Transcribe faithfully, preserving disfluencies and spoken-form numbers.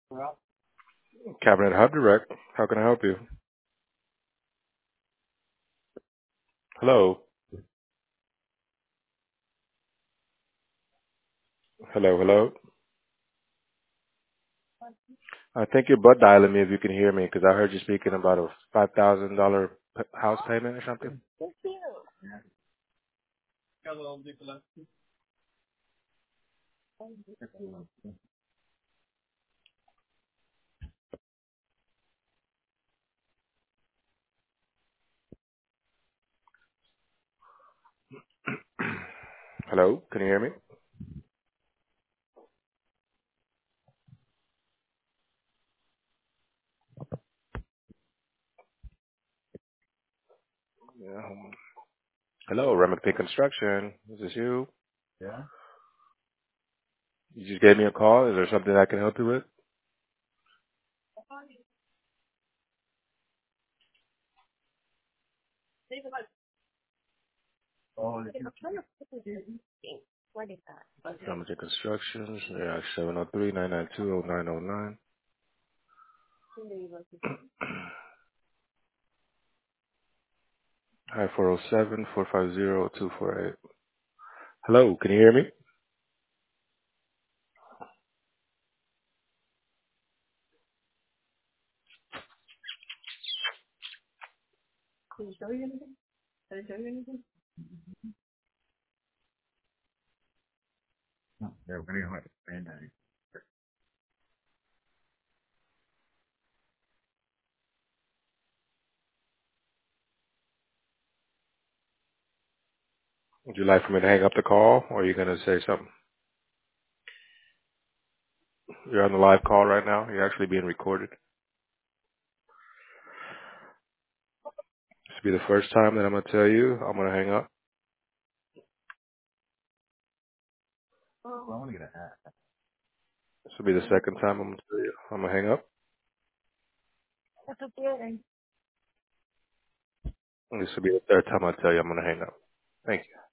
Cabinet Hub Direct. How can I help you? Hello. Hello, hello. I think you're butt dialing me if you can hear me because I heard you speaking about a five thousand dollars house payment or something. Hello, can you hear me? Yeah. Hello, Remington Construction. Is this you? You just gave me a call. Is there something I can help you with? Remington Construction. Yeah, seven zero three, nine nine two, zero nine zero nine. Hi, four zero seven, four five zero, two four eight. Hello, can you hear me? Would you like for me to hang up the call or are you going to say something? You're on the live call right now. You're actually being recorded. This will be the first time that I'm going to tell you I'm going to hang up. This will be the second time I'm going to tell you I'm going to hang up. And this will be the third time I tell you I'm going to hang up. Thank you.